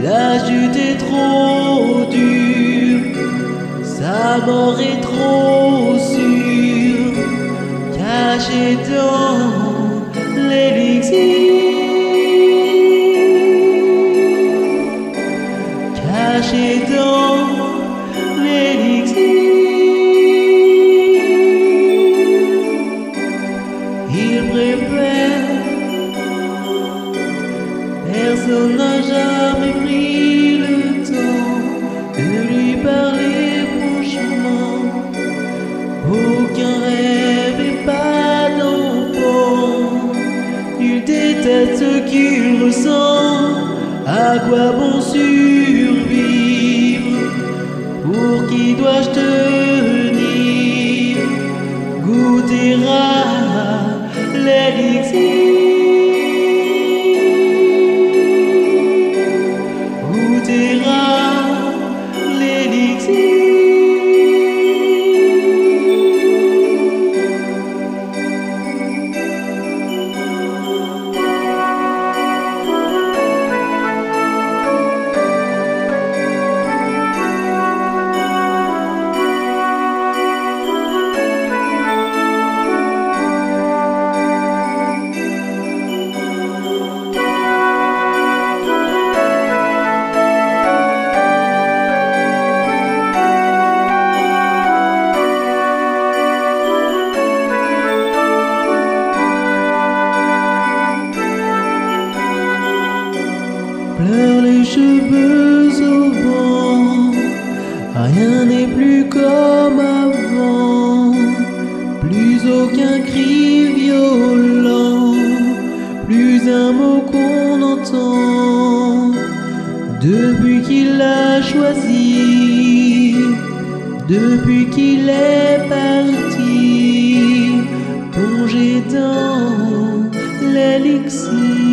La chute est trop dure, sa mort est trop sûre, cachée dans l'élixir, cachée dans l'élixir. Il préfère, personne n'a jamais pris le temps de lui parler franchement. Aucun rêve et pas d'enfant. Il déteste ce qu'il ressent. À quoi bon survivre? Pour qui dois-je tenir? Goûter à l'élixir. Pleure les cheveux au vent, rien n'est plus comme avant, plus aucun cri violent, plus un mot qu'on entend. Depuis qu'il l'a choisi, depuis qu'il est parti, plongé dans l'élixir.